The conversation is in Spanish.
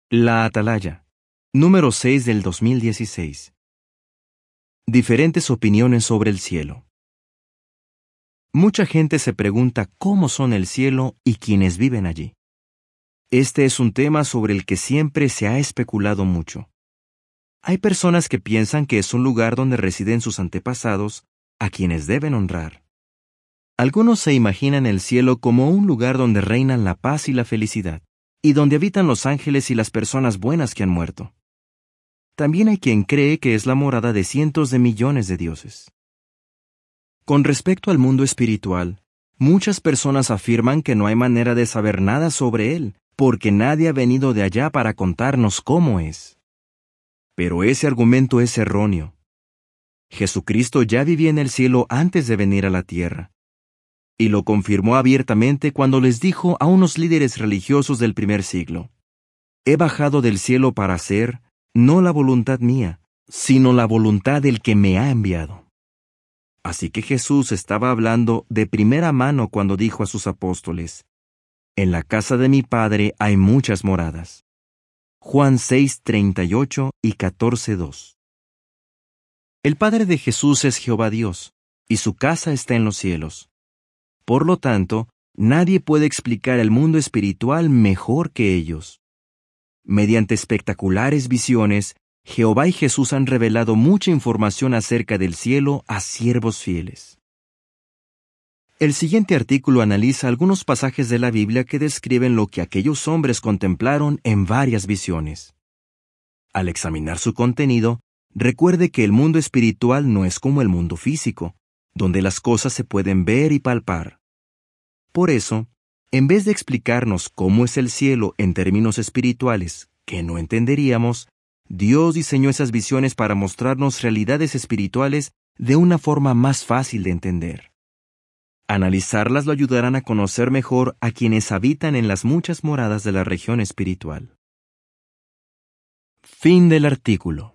La Atalaya, número 6 del 2016. Diferentes opiniones sobre el cielo. Mucha gente se pregunta cómo son el cielo y quienes viven allí. Este es un tema sobre el que siempre se ha especulado mucho. Hay personas que piensan que es un lugar donde residen sus antepasados, a quienes deben honrar. Algunos se imaginan el cielo como un lugar donde reinan la paz y la felicidad, y donde habitan los ángeles y las personas buenas que han muerto. También hay quien cree que es la morada de cientos de millones de dioses. Con respecto al mundo espiritual, muchas personas afirman que no hay manera de saber nada sobre él, porque nadie ha venido de allá para contarnos cómo es. Pero ese argumento es erróneo. Jesucristo ya vivía en el cielo antes de venir a la tierra, y lo confirmó abiertamente cuando les dijo a unos líderes religiosos del primer siglo: «He bajado del cielo para hacer, no la voluntad mía, sino la voluntad del que me ha enviado». Así que Jesús estaba hablando de primera mano cuando dijo a sus apóstoles: «En la casa de mi Padre hay muchas moradas». Juan 6:38 y 14:2. El Padre de Jesús es Jehová Dios, y su casa está en los cielos. Por lo tanto, nadie puede explicar el mundo espiritual mejor que ellos. Mediante espectaculares visiones, Jehová y Jesús han revelado mucha información acerca del cielo a siervos fieles. El siguiente artículo analiza algunos pasajes de la Biblia que describen lo que aquellos hombres contemplaron en varias visiones. Al examinar su contenido, recuerde que el mundo espiritual no es como el mundo físico, donde las cosas se pueden ver y palpar. Por eso, en vez de explicarnos cómo es el cielo en términos espirituales, que no entenderíamos, Dios diseñó esas visiones para mostrarnos realidades espirituales de una forma más fácil de entender. Analizarlas lo ayudarán a conocer mejor a quienes habitan en las muchas moradas de la región espiritual. Fin del artículo.